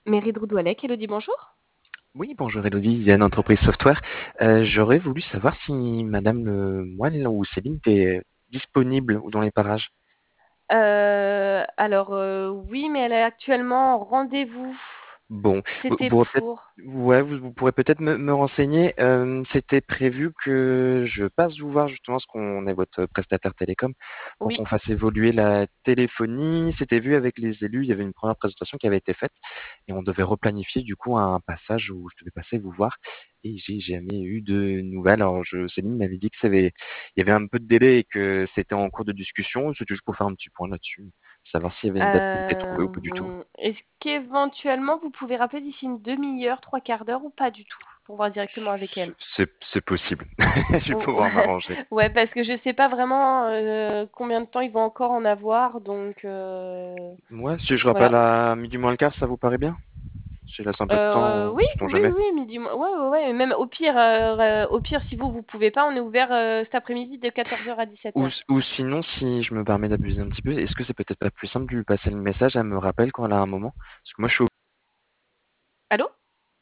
Mairie de Roudoilec, Elodie, bonjour. Oui, bonjour Elodie, Yann Entreprise Software. J'aurais voulu savoir si Madame Moine ou Céline était disponible ou dans les parages. Oui, mais elle est actuellement en rendez-vous. Bon, vous C'était pourrez peut-être, pour... ouais, vous pourrez peut-être me renseigner. C'était prévu que je passe vous voir justement, parce qu'on est votre prestataire télécom, pour Oui, qu'on fasse évoluer la téléphonie. C'était vu avec les élus, il y avait une première présentation qui avait été faite et on devait replanifier du coup un passage où je devais passer vous voir. Et j'ai jamais eu de nouvelles. Alors, Céline m'avait dit que il y avait un peu de délai et que c'était en cours de discussion. C'était juste pour faire un petit point là-dessus, savoir s'il y avait une date qui était trouvée ou pas du tout. est-ce qu'éventuellement vous pouvez rappeler d'ici une demi-heure, trois quarts d'heure ou pas du tout, pour voir directement avec elle? C'est possible. Je vais Oh, pouvoir m'arranger. ouais, parce que je sais pas vraiment combien de temps ils vont encore en avoir, donc Moi, si je rappelle voilà. à midi moins le quart, ça vous paraît bien? Je laisse un peu de temps, Oui, sait-on oui, jamais. oui, midi, ouais, ouais, ouais. Même au pire, si vous pouvez pas, on est ouvert cet après-midi de 14h à 17h. Ou sinon, si je me permets d'abuser un petit peu, est-ce que c'est peut-être pas plus simple de lui passer le message, elle me rappelle quand elle a un moment? Parce que moi, je suis au... Allô?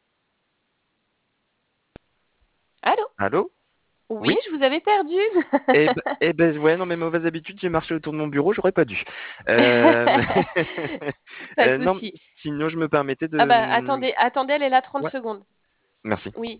Allô? Allô? Oui, Oui? je vous avais perdu. Ouais, non, mes mauvaises habitudes, j'ai marché autour de mon bureau, j'aurais pas dû. Euh, Pas de non, souci. sinon, je me permettais Ah de... bah attendez, attendez, elle est là 30 Ouais, secondes. merci. Oui.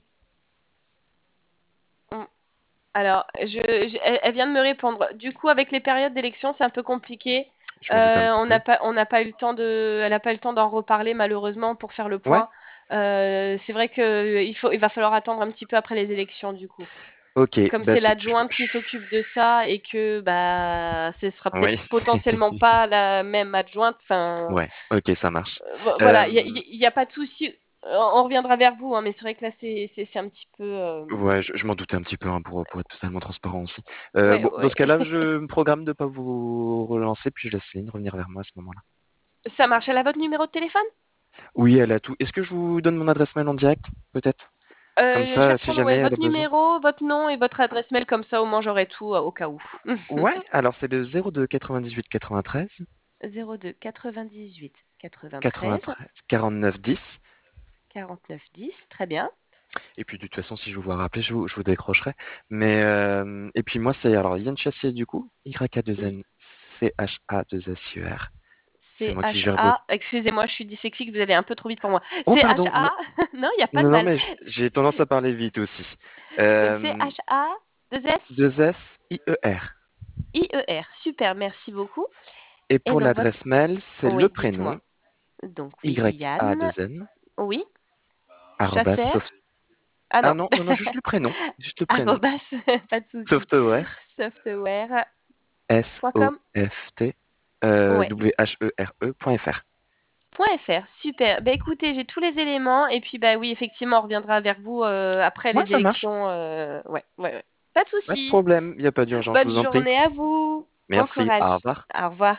Mm. Alors, elle vient de me répondre. Du coup, avec les périodes d'élection, c'est un peu compliqué. Je m'en doutais un petit peu. On n'a pas eu le temps elle n'a pas eu le temps d'en reparler malheureusement pour faire le Ouais? point. C'est vrai il va falloir attendre un petit peu après les élections du coup. Ok, Comme bah, c'est l'adjointe qui s'occupe de ça et que bah ce sera peut-être oui. potentiellement pas la même adjointe. Enfin, Ouais, ok, ça marche. voilà, Euh, y a pas de souci. On reviendra vers vous, hein, mais c'est vrai que là c'est un petit peu. Ouais, je m'en doutais un petit peu hein, pour être totalement transparent aussi. Ouais, Bon, dans ouais. ce cas-là, je me programme de pas vous relancer, puis je laisse Céline revenir vers moi à ce moment-là. Ça marche. Elle a votre numéro de téléphone? Oui, elle a tout. Est-ce que je vous donne mon adresse mail en direct, peut-être? Comme Je vais ça, si reprendre ouais, jamais elle a votre besoin. numéro, votre nom et votre adresse mail, comme ça au moins j'aurai tout au cas où. Ouais, alors c'est le 02 98 93 02 98 93 93 49 10. 49 10, très bien. Et puis de toute façon, si je vous vois rappeler, je vous décrocherai. Mais et puis moi, c'est alors Yann Chassier du coup, Oui. Y-A-2-N C-H-A-2-S-U-R. C'est moi qui gère votre. C-H-A, excusez-moi, je suis dyslexique, vous allez un peu trop vite pour moi. Oh pardon, non, C-H-A, non, il n'y a pas de non, non, mal. mais j'ai tendance à parler vite aussi. Donc Euh, C-H-A, 2-S, 2 S-I-E-R. I-E-R. Super, merci beaucoup. Et Et pour donc l'adresse mail, c'est le oui, prénom, dites-moi. Donc oui, Yann, Y-A-2-N, oui, arrobas Chasser. soft... Ah Ah non, non, non, non, juste le prénom. Juste le prénom. arrobas, pas de souci. Software, Software.com. S-O-F-T, Ouais. W-H-E-R-E.fr. .fr, super. Bah écoutez, j'ai tous les éléments et puis bah oui, effectivement, on reviendra vers vous après Ouais, les ça marche. élections. Ouais, ouais, ouais. Pas de Pas de souci. problème, il n'y a pas d'urgence, je Bonne vous en prie. journée à vous. Bon Merci, au courage. revoir. Au revoir.